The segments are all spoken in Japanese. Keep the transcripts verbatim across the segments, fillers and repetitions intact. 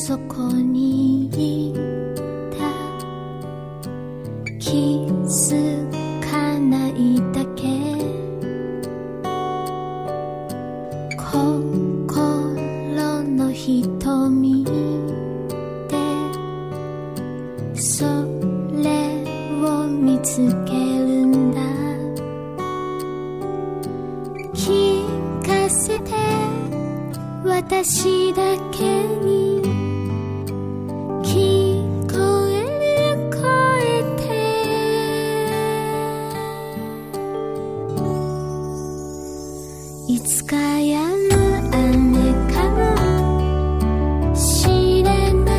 そこにいた、気づかないだけ、心の瞳でそれを見つけるんだ。聞かせて私だけに聞こえる声で、いつかやむ雨かもしれない、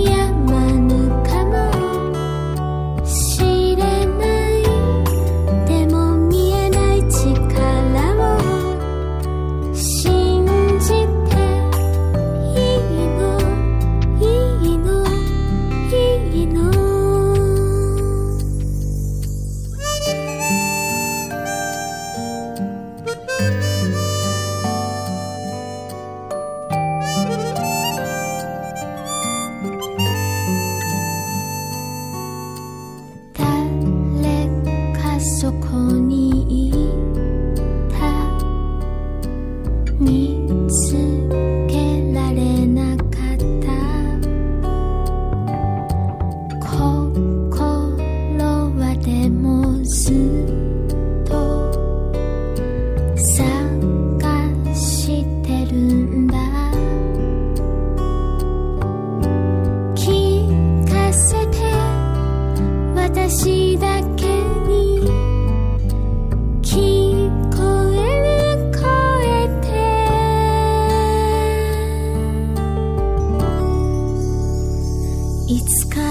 やまぬかもしれない、でも見えない力を信じていいの、いいの、いいの。誰かそこにいた、見つけられなかった、心はでもずっと探してるんだ。聞かせて私だけに聞こえる声で、いつか